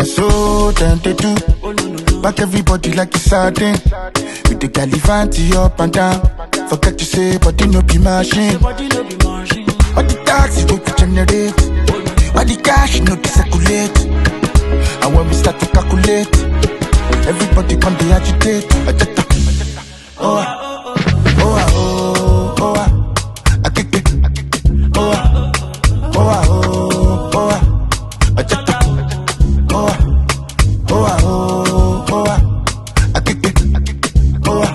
so then they do. Back everybody like it's sardine. With the Galivanti up and down. Forget to say, but you no be machine. All the taxes we could generate. All the cash no be circulate. And when we start to calculate, everybody come to agitate. Oh, oh, oh, oh, I kick it. Oh, oh, oh, oh, I check it. Oh, oh, oh, I kick it. Oh,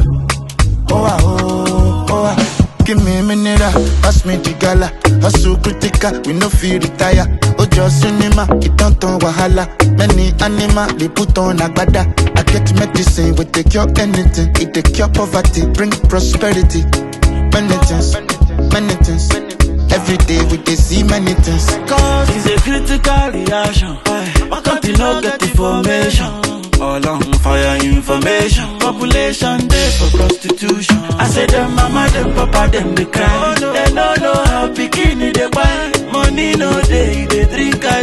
oh, oh, give me a minute, pass me the gala. Hustle critical, we no feel retire. Ojo cinema, it don't turn wahala. Many animal, they put on agbada. I get medicine, we take cure anything. It take cure poverty, bring prosperity. Many things. Every day we dey see many things. Cause it's a critical reaction. Why can't you not get information? All on fire information. Population day for prostitution. I say them mama, them papa, them they cry. They don't know how bikini they buy. Money no day, they drink kai.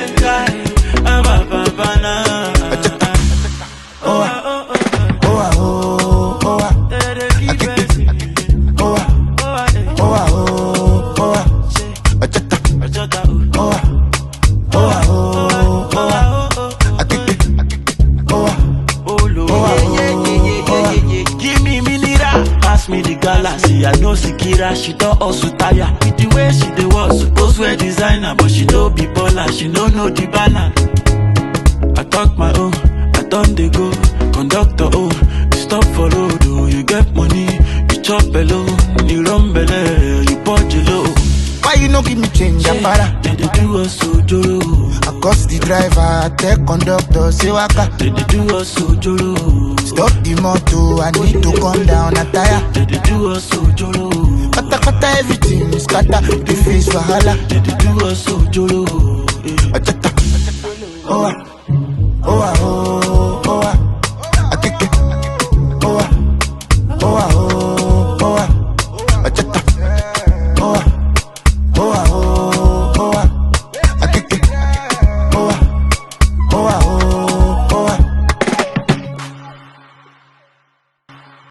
Me the galaxy, I know Sikira, she don't also tire. With the way she dey was supposed wear designer, but she don't be baller, she don't know the balance. I talk my own, I done they go. Conductor, oh, you stop for road, oh, you get money, you chop below, you run below, you punch low. Why you no give me change, Apara? They do us so joro. I cost the driver, I tell conductor, say waka. They do us so joro. Stop the motor, I need to come down a tire. They do us so joro. Kata everything is scatter, the face wahala. They do us so joro. Oh, oh, oh.